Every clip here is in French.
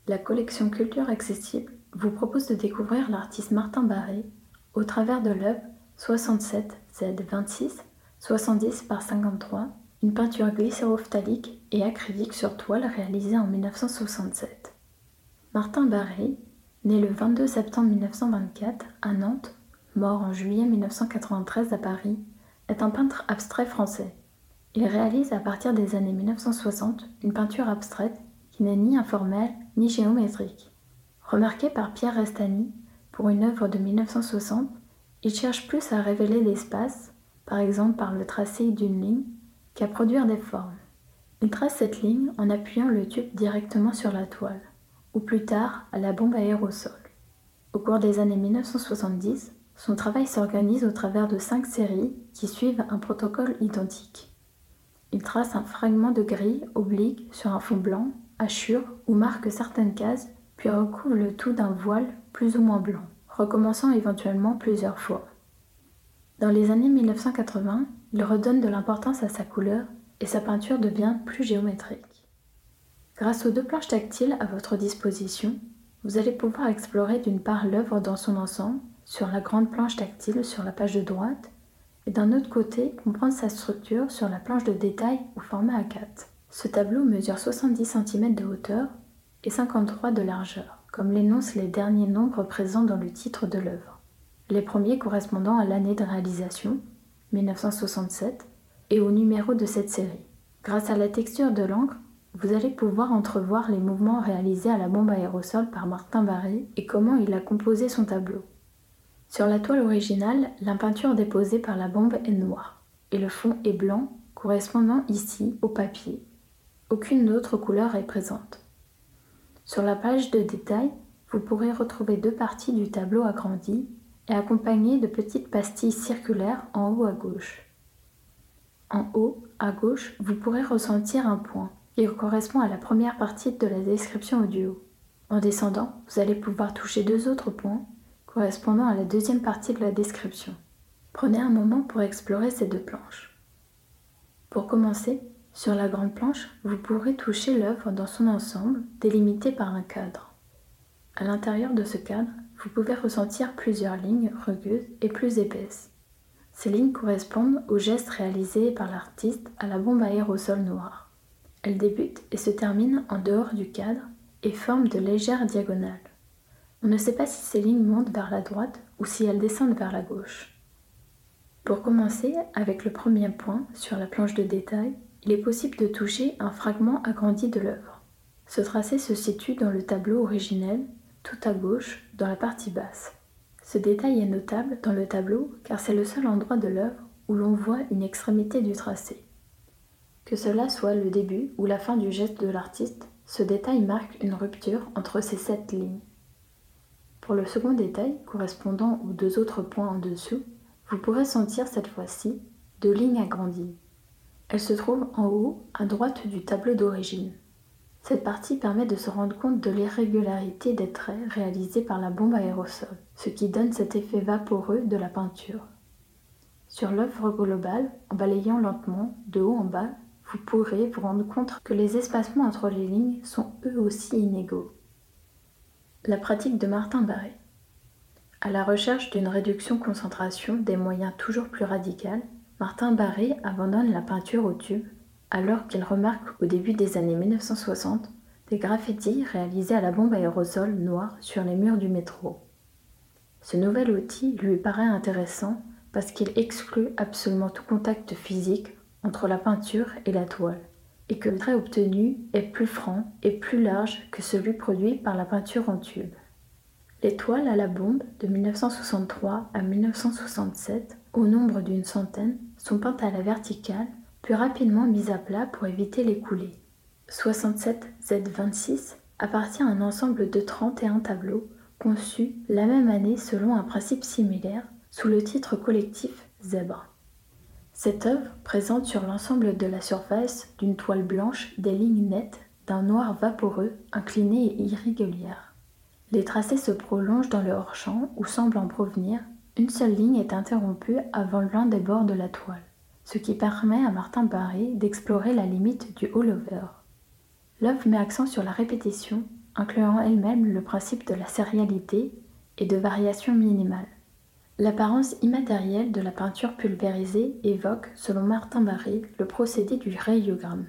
La collection Culture Accessible vous propose de découvrir l'artiste Martin Barré au travers de l'œuvre 67Z26 70 par 53, une peinture glycérophthalique et acrylique sur toile réalisée en 1967. Martin Barré, né le 22 septembre 1924 à Nantes, mort en juillet 1993 à Paris, est un peintre abstrait français. Il réalise à partir des années 1960 une peinture abstraite qui n'est ni informelle ni géométrique. Remarqué par Pierre Restany pour une œuvre de 1960, il cherche plus à révéler l'espace, par exemple par le tracé d'une ligne, qu'à produire des formes. Il trace cette ligne en appuyant le tube directement sur la toile, ou plus tard à la bombe à aérosol. Au cours des années 1970, son travail s'organise au travers de 5 séries qui suivent un protocole identique. Il trace un fragment de grille oblique sur un fond blanc, hachure ou marque certaines cases, puis recouvre le tout d'un voile plus ou moins blanc, recommençant éventuellement plusieurs fois. Dans les années 1980, il redonne de l'importance à sa couleur et sa peinture devient plus géométrique. Grâce aux 2 planches tactiles à votre disposition, vous allez pouvoir explorer d'une part l'œuvre dans son ensemble, sur la grande planche tactile sur la page de droite, et d'un autre côté, comprendre sa structure sur la planche de détail au format A4. Ce tableau mesure 70 cm de hauteur et 53 de largeur, comme l'énoncent les derniers nombres présents dans le titre de l'œuvre. Les premiers correspondant à l'année de réalisation, 1967, et au numéro de cette série. Grâce à la texture de l'encre, vous allez pouvoir entrevoir les mouvements réalisés à la bombe à aérosol par Martin Barré et comment il a composé son tableau. Sur la toile originale, la peinture déposée par la bombe est noire et le fond est blanc, correspondant ici au papier. Aucune autre couleur est présente. Sur la page de détail, vous pourrez retrouver 2 parties du tableau agrandies et accompagnées de petites pastilles circulaires en haut à gauche. En haut, à gauche, vous pourrez ressentir un point qui correspond à la première partie de la description audio. En descendant, vous allez pouvoir toucher 2 autres points correspondant à la deuxième partie de la description. Prenez un moment pour explorer ces 2 planches. Pour commencer, sur la grande planche, vous pourrez toucher l'œuvre dans son ensemble, délimité par un cadre. À l'intérieur de ce cadre, vous pouvez ressentir plusieurs lignes rugueuses et plus épaisses. Ces lignes correspondent aux gestes réalisés par l'artiste à la bombe à aérosol noire. Elles débutent et se terminent en dehors du cadre et forment de légères diagonales. On ne sait pas si ces lignes montent vers la droite ou si elles descendent vers la gauche. Pour commencer, avec le premier point sur la planche de détail, il est possible de toucher un fragment agrandi de l'œuvre. Ce tracé se situe dans le tableau originel, tout à gauche, dans la partie basse. Ce détail est notable dans le tableau car c'est le seul endroit de l'œuvre où l'on voit une extrémité du tracé. Que cela soit le début ou la fin du geste de l'artiste, ce détail marque une rupture entre ces 7 lignes. Pour le second détail, correspondant aux 2 autres points en dessous, vous pourrez sentir cette fois-ci 2 lignes agrandies. Elles se trouvent en haut, à droite du tableau d'origine. Cette partie permet de se rendre compte de l'irrégularité des traits réalisés par la bombe à aérosol, ce qui donne cet effet vaporeux de la peinture. Sur l'œuvre globale, en balayant lentement, de haut en bas, vous pourrez vous rendre compte que les espacements entre les lignes sont eux aussi inégaux. La pratique de Martin Barré. À la recherche d'une réduction-concentration des moyens toujours plus radicales, Martin Barré abandonne la peinture au tube alors qu'il remarque au début des années 1960 des graffitis réalisés à la bombe à aérosol noire sur les murs du métro. Ce nouvel outil lui paraît intéressant parce qu'il exclut absolument tout contact physique entre la peinture et la toile, et que le trait obtenu est plus franc et plus large que celui produit par la peinture en tube. Les toiles à la bombe de 1963 à 1967, au nombre d'une centaine, sont peintes à la verticale, puis rapidement mises à plat pour éviter les coulées. 67Z26 appartient à un ensemble de 31 tableaux conçus la même année selon un principe similaire sous le titre collectif Zèbre. Cette œuvre présente sur l'ensemble de la surface d'une toile blanche des lignes nettes d'un noir vaporeux, inclinées et irrégulières. Les tracés se prolongent dans le hors-champ où semble en provenir. Une seule ligne est interrompue avant l'un des bords de la toile, ce qui permet à Martin Barré d'explorer la limite du all-over. L'œuvre met accent sur la répétition incluant elle-même le principe de la sérialité et de variation minimale. L'apparence immatérielle de la peinture pulvérisée évoque, selon Martin Barry, le procédé du rayogramme.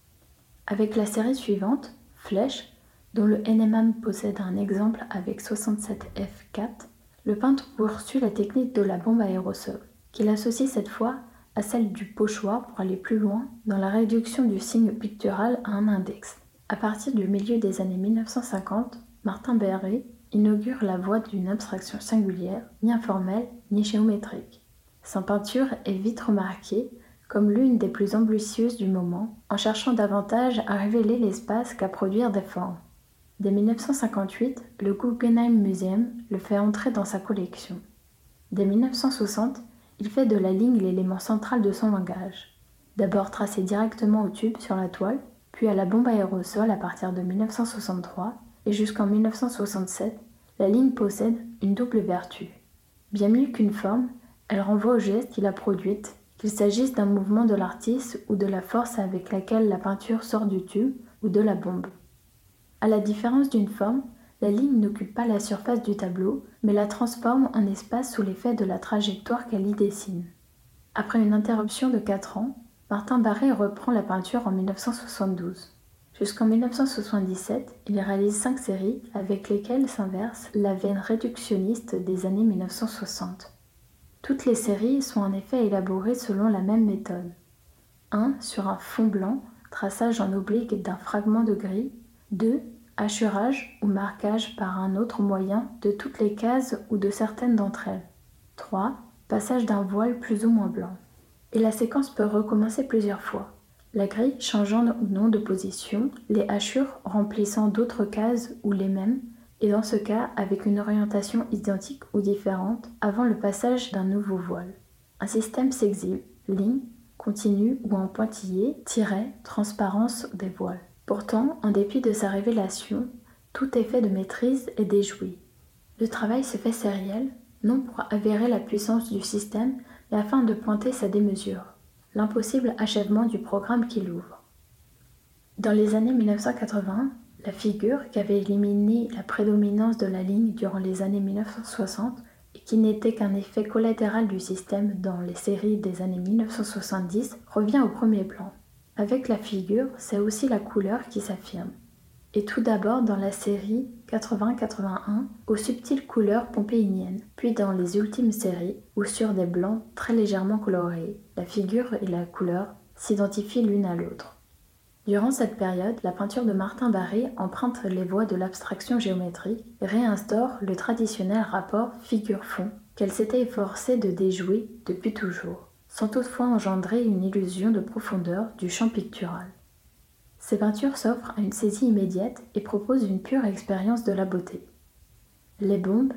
Avec la série suivante, Flèche, dont le NMAM possède un exemple avec 67F4, le peintre poursuit la technique de la bombe à aérosol, qu'il associe cette fois à celle du pochoir pour aller plus loin dans la réduction du signe pictural à un index. À partir du milieu des années 1950, Martin Barry inaugure la voie d'une abstraction singulière, ni informelle ni géométrique. Sa peinture est vite remarquée comme l'une des plus ambitieuses du moment, en cherchant davantage à révéler l'espace qu'à produire des formes. Dès 1958, le Guggenheim Museum le fait entrer dans sa collection. Dès 1960, il fait de la ligne l'élément central de son langage. D'abord tracé directement au tube sur la toile, puis à la bombe à aérosol à partir de 1963, et jusqu'en 1967, la ligne possède une double vertu. Bien mieux qu'une forme, elle renvoie au geste qu'il a produit, qu'il s'agisse d'un mouvement de l'artiste ou de la force avec laquelle la peinture sort du tube ou de la bombe. À la différence d'une forme, la ligne n'occupe pas la surface du tableau, mais la transforme en espace sous l'effet de la trajectoire qu'elle y dessine. Après une interruption de 4 ans, Martin Barry reprend la peinture en 1972. Jusqu'en 1977, il réalise 5 séries avec lesquelles s'inverse la veine réductionniste des années 1960. Toutes les séries sont en effet élaborées selon la même méthode. 1. Sur un fond blanc, traçage en oblique d'un fragment de grille. 2. Hachurage ou marquage par un autre moyen de toutes les cases ou de certaines d'entre elles. 3. Passage d'un voile plus ou moins blanc. Et la séquence peut recommencer plusieurs fois, la grille changeant ou non de position, les hachures remplissant d'autres cases ou les mêmes, et dans ce cas avec une orientation identique ou différente avant le passage d'un nouveau voile. Un système s'exhibe, ligne, continue ou en pointillé, tiret, transparence des voiles. Pourtant, en dépit de sa révélation, tout effet de maîtrise est déjoui. Le travail se fait sériel, non pour avérer la puissance du système, mais afin de pointer sa démesure, l'impossible achèvement du programme qu'il ouvre. Dans les années 1980, la figure qui avait éliminé la prédominance de la ligne durant les années 1960 et qui n'était qu'un effet collatéral du système dans les séries des années 1970 revient au premier plan. Avec la figure, c'est aussi la couleur qui s'affirme. Et tout d'abord dans la série 80-81 aux subtiles couleurs pompéiniennes, puis dans les ultimes séries où sur des blancs très légèrement colorés, la figure et la couleur s'identifient l'une à l'autre. Durant cette période, la peinture de Martin Barry emprunte les voies de l'abstraction géométrique et réinstaure le traditionnel rapport figure-fond qu'elle s'était efforcée de déjouer depuis toujours, sans toutefois engendrer une illusion de profondeur du champ pictural. Ces peintures s'offrent à une saisie immédiate et proposent une pure expérience de la beauté. Les bombes,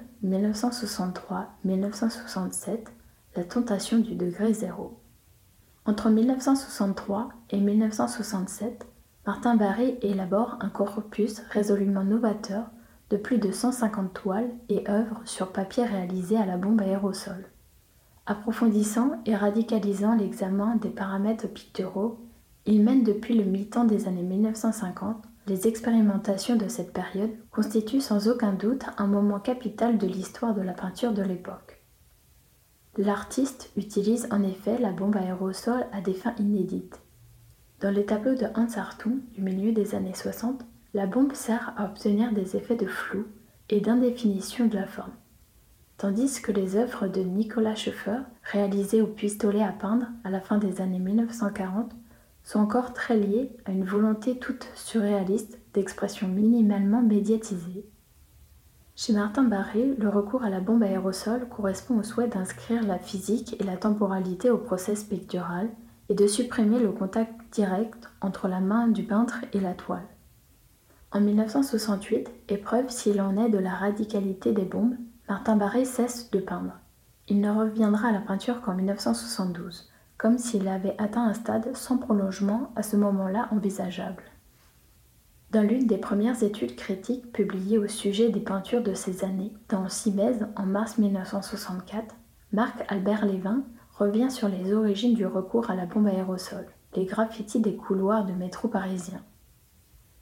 1963-1967, la tentation du degré zéro. Entre 1963 et 1967, Martin Barry élabore un corpus résolument novateur de plus de 150 toiles et œuvres sur papier réalisées à la bombe à aérosol. Approfondissant et radicalisant l'examen des paramètres picturaux, il mène depuis le mi-temps des années 1950. Les expérimentations de cette période constituent sans aucun doute un moment capital de l'histoire de la peinture de l'époque. L'artiste utilise en effet la bombe à aérosol à des fins inédites. Dans les tableaux de Hans Hartung du milieu des années 60, la bombe sert à obtenir des effets de flou et d'indéfinition de la forme. Tandis que les œuvres de Nicolas Schoeffer, réalisées au pistolet à peindre à la fin des années 1940, sont encore très liées à une volonté toute surréaliste d'expression minimalement médiatisée. Chez Martin Barry, le recours à la bombe à aérosol correspond au souhait d'inscrire la physique et la temporalité au process pictural et de supprimer le contact direct entre la main du peintre et la toile. En 1968, épreuve s'il en est de la radicalité des bombes, Martin Barry cesse de peindre. Il ne reviendra à la peinture qu'en 1972, comme s'il avait atteint un stade sans prolongement à ce moment-là envisageable. Dans l'une des premières études critiques publiées au sujet des peintures de ces années, dans Simèse en mars 1964, Marc-Albert Lévin revient sur les origines du recours à la bombe à aérosol, les graffitis des couloirs de métro parisiens.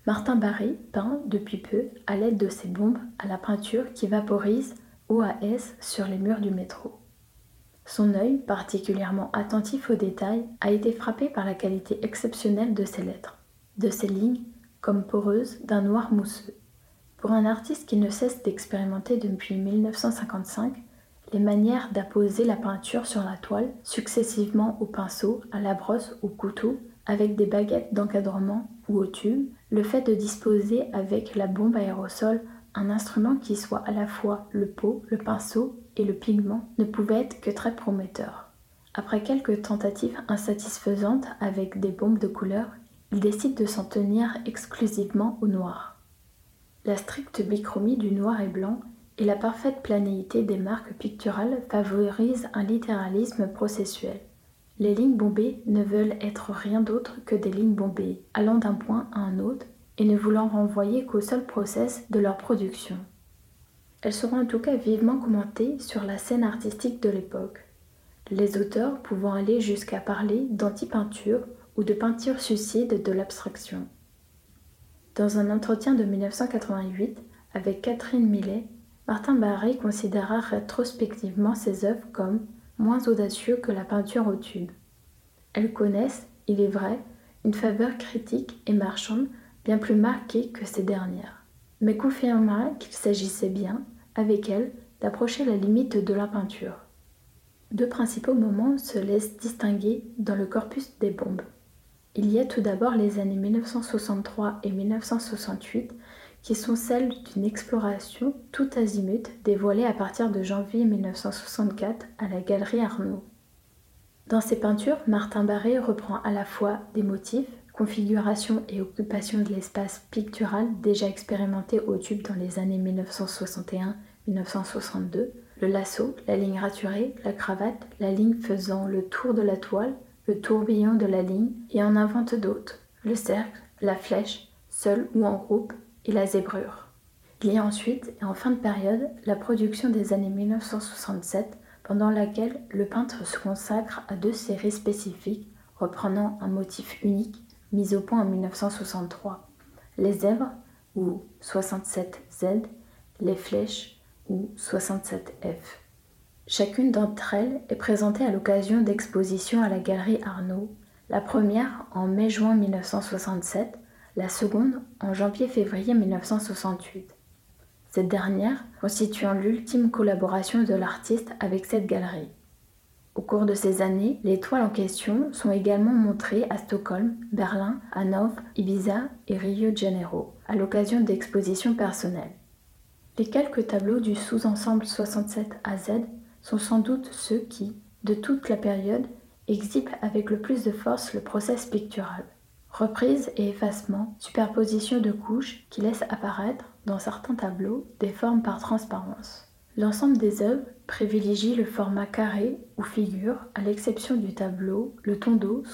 Martin Barré peint depuis peu à l'aide de ses bombes à la peinture qui vaporise OAS sur les murs du métro. Son œil, particulièrement attentif aux détails, a été frappé par la qualité exceptionnelle de ses lettres, de ses lignes, comme poreuses, d'un noir mousseux. Pour un artiste qui ne cesse d'expérimenter depuis 1955, les manières d'apposer la peinture sur la toile, successivement au pinceau, à la brosse, au couteau, avec des baguettes d'encadrement ou au tube, le fait de disposer avec la bombe aérosol un instrument qui soit à la fois le pot, le pinceau et le pigment ne pouvait être que très prometteur. Après quelques tentatives insatisfaisantes avec des bombes de couleur, il décide de s'en tenir exclusivement au noir. La stricte bichromie du noir et blanc et la parfaite planéité des marques picturales favorisent un littéralisme processuel. Les lignes bombées ne veulent être rien d'autre que des lignes bombées, allant d'un point à un autre et ne voulant renvoyer qu'au seul process de leur production. Elles seront en tout cas vivement commentées sur la scène artistique de l'époque, les auteurs pouvant aller jusqu'à parler d'anti-peinture ou de peinture suicide de l'abstraction. Dans un entretien de 1988 avec Catherine Millet, Martin Barré considéra rétrospectivement ses œuvres comme moins audacieux que la peinture au tube. Elles connaissent, il est vrai, une faveur critique et marchande bien plus marquée que ces dernières, mais confirmera qu'il s'agissait bien, avec elles, d'approcher la limite de la peinture. Deux principaux moments se laissent distinguer dans le corpus des bombes. Il y a tout d'abord les années 1963 et 1968 qui sont celles d'une exploration tout azimut dévoilée à partir de janvier 1964 à la Galerie Arnaud. Dans ses peintures, Martin Barré reprend à la fois des motifs, configuration et occupation de l'espace pictural déjà expérimentés au tube dans les années 1961-1962, le lasso, la ligne raturée, la cravate, la ligne faisant le tour de la toile, le tourbillon de la ligne, et en invente d'autres, le cercle, la flèche, seul ou en groupe, et la zébrure. Il y a ensuite, et en fin de période, la production des années 1967, pendant laquelle le peintre se consacre à deux séries spécifiques, reprenant un motif unique, mis au point en 1963, les zèbres, ou 67Z, les flèches, ou 67F. Chacune d'entre elles est présentée à l'occasion d'expositions à la Galerie Arnaud, la première en mai-juin 1967, la seconde en janvier-février 1968. Cette dernière constituant l'ultime collaboration de l'artiste avec cette galerie. Au cours de ces années, les toiles en question sont également montrées à Stockholm, Berlin, Hanovre, Ibiza et Rio de Janeiro, à l'occasion d'expositions personnelles. Les quelques tableaux du sous-ensemble 67AZ sont sans doute ceux qui, de toute la période, exhibent avec le plus de force le process pictural. Reprise et effacement, superposition de couches qui laissent apparaître, dans certains tableaux, des formes par transparence. L'ensemble des œuvres privilégie le format carré ou figure, à l'exception du tableau, le tondo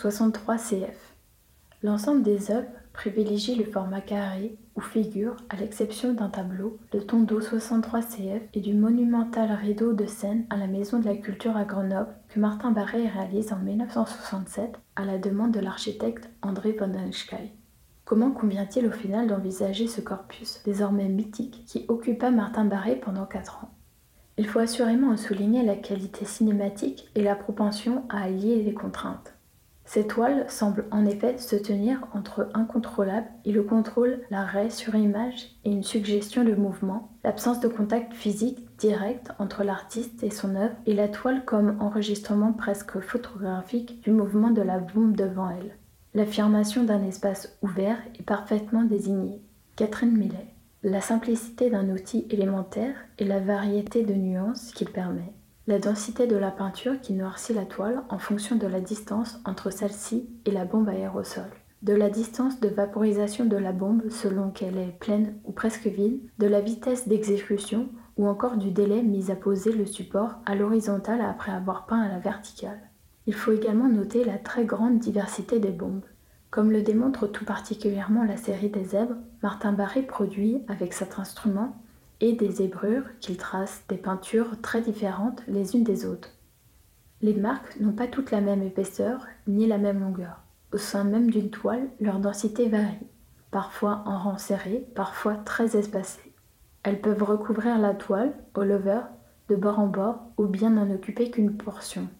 63CF. L'ensemble des œuvres privilégie le format carré ou figure, à l'exception d'un tableau, le tondo 63CF et du monumental rideau de scène à la Maison de la Culture à Grenoble que Martin Barré réalise en 1967 à la demande de l'architecte André Vandenschei. Comment convient-il au final d'envisager ce corpus, désormais mythique, qui occupa Martin Barré pendant 4 ans ? Il faut assurément en souligner la qualité cinématique et la propension à allier les contraintes. Ces toiles semblent en effet se tenir entre incontrôlable et le contrôle, l'arrêt sur image et une suggestion de mouvement, l'absence de contact physique direct entre l'artiste et son œuvre et la toile comme enregistrement presque photographique du mouvement de la bombe devant elle. L'affirmation d'un espace ouvert est parfaitement désignée. Catherine Millet. La simplicité d'un outil élémentaire et la variété de nuances qu'il permet. La densité de la peinture qui noircit la toile en fonction de la distance entre celle-ci et la bombe aérosol. De la distance de vaporisation de la bombe selon qu'elle est pleine ou presque vide, de la vitesse d'exécution ou encore du délai mis à poser le support à l'horizontale après avoir peint à la verticale. Il faut également noter la très grande diversité des bombes. Comme le démontre tout particulièrement la série des zèbres, Martin Barré produit, avec cet instrument, et des zébrures qu'il trace des peintures très différentes les unes des autres. Les marques n'ont pas toutes la même épaisseur ni la même longueur. Au sein même d'une toile, leur densité varie. parfois en rangs serrés, parfois très espacés. Elles peuvent recouvrir la toile, au lever, de bord en bord, ou bien n'en occuper qu'une portion.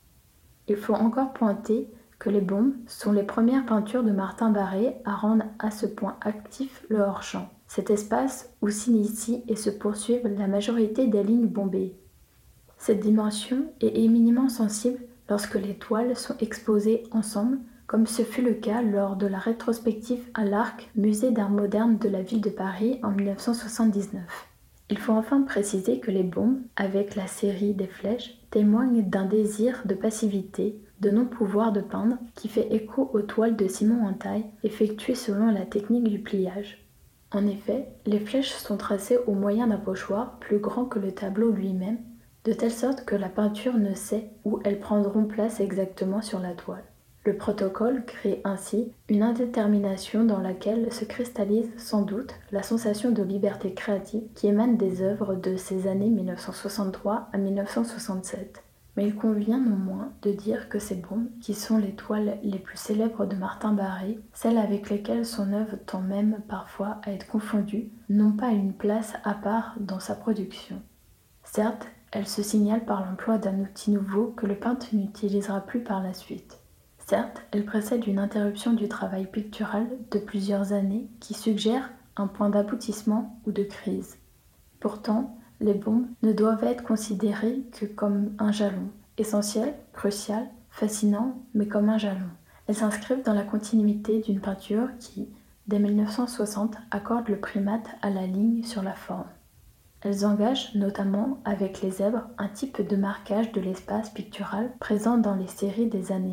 Il faut encore pointer que les bombes sont les premières peintures de Martin Barré à rendre à ce point actif le hors-champ, cet espace où s'initie et se poursuivent la majorité des lignes bombées. Cette dimension est éminemment sensible lorsque les toiles sont exposées ensemble, comme ce fut le cas lors de la rétrospective à l'Arc, musée d'art moderne de la ville de Paris en 1979. Il faut enfin préciser que les bombes, avec la série des flèches, témoignent d'un désir de passivité, de non-pouvoir de peindre, qui fait écho aux toiles de Simon Entaille, effectuées selon la technique du pliage. En effet, les flèches sont tracées au moyen d'un pochoir plus grand que le tableau lui-même, de telle sorte que la peinture ne sait où elles prendront place exactement sur la toile. Le protocole crée ainsi une indétermination dans laquelle se cristallise sans doute la sensation de liberté créative qui émane des œuvres de ces années 1963 à 1967. Mais il convient néanmoins de dire que ces bombes, qui sont les toiles les plus célèbres de Martin Barré, celles avec lesquelles son œuvre tend même parfois à être confondue, n'ont pas une place à part dans sa production. Certes, elles se signalent par l'emploi d'un outil nouveau que le peintre n'utilisera plus par la suite. Certes, elles précèdent une interruption du travail pictural de plusieurs années qui suggère un point d'aboutissement ou de crise. Pourtant, les bombes ne doivent être considérées que comme un jalon, essentiel, crucial, fascinant, mais comme un jalon. Elles s'inscrivent dans la continuité d'une peinture qui, dès 1960, accorde le primate à la ligne sur la forme. Elles engagent, notamment avec les zèbres, un type de marquage de l'espace pictural présent dans les séries des années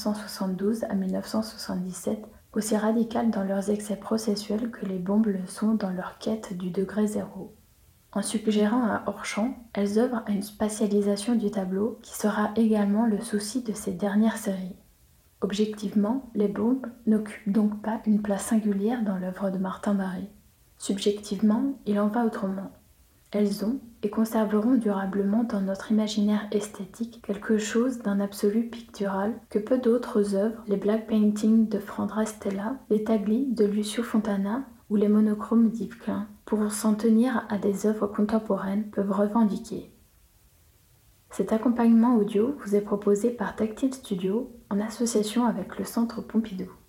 1972 à 1977, aussi radicales dans leurs excès processuels que les bombes le sont dans leur quête du degré zéro. En suggérant un hors-champ, elles œuvrent à une spatialisation du tableau qui sera également le souci de ces dernières séries. Objectivement, les bombes n'occupent donc pas une place singulière dans l'œuvre de Martin Barré. Subjectivement, il en va autrement. Elles ont et conserveront durablement dans notre imaginaire esthétique quelque chose d'un absolu pictural que peu d'autres œuvres, les black paintings de Frandra Stella, les tagli de Lucio Fontana ou les monochromes d'Yves Klein, pour s'en tenir à des œuvres contemporaines, peuvent revendiquer. Cet accompagnement audio vous est proposé par Tactile Studio en association avec le Centre Pompidou.